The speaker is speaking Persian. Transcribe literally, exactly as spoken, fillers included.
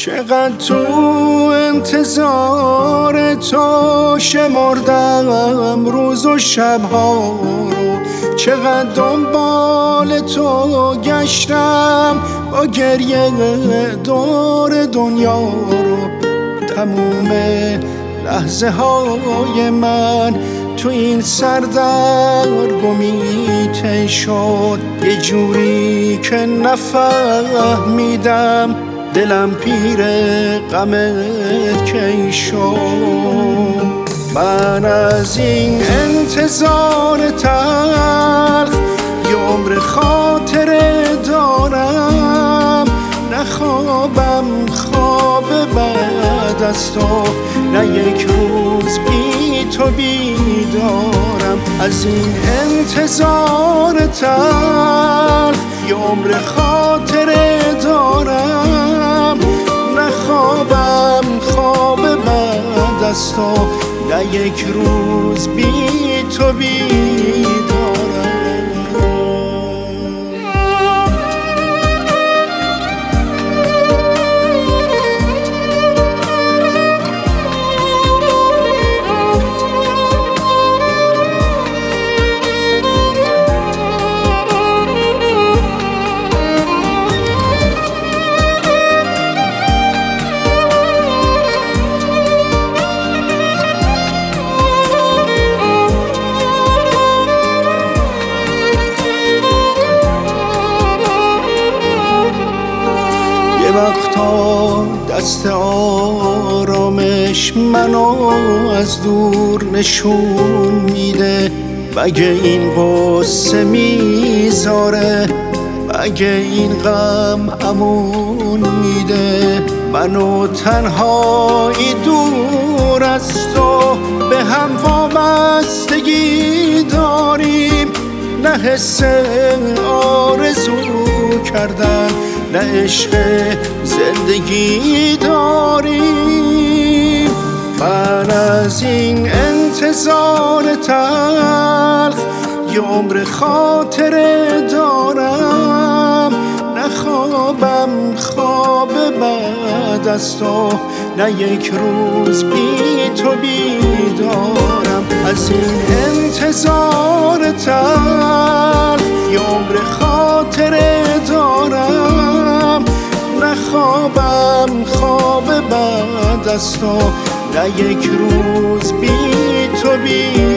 چقدر تو انتظار تو شمردم روز و شبها رو، چقدر دنبال تو گشتم با گریه دور دنیا رو. تموم لحظه های من تو این سردرگمی ته شد، یه جوری که نفهمیدم دلم پیر غمت کی شد. من از این انتظار تلخ یه عمر خاطره دارم، نخوابم خواب بعد از تو، نه یک روز بی تو بیدارم. از این انتظار تلخ یه عمر خاطره دارم، نخوابم خواب بعد از تو، نه یک روز بی تو بیدارم. وقتا دست آرامش منو از دور نشون میده، مگه این قصه میذاره، مگه این غم امون میده. منو تنهایی دور از تو به هم وابستگی داریم، نه حس آرزو کردن، نه عشق زندگی داریم. من از این انتظار تلخ یه عمر خاطره دارم، نخوابم خواب بعد از تو، نه یک روز بی تو بیدارم. از این انتظار تلخ یه عمر خاطره دارم، نخوابم خواب بعد از تو، نه یک روز بی تو بیدارم.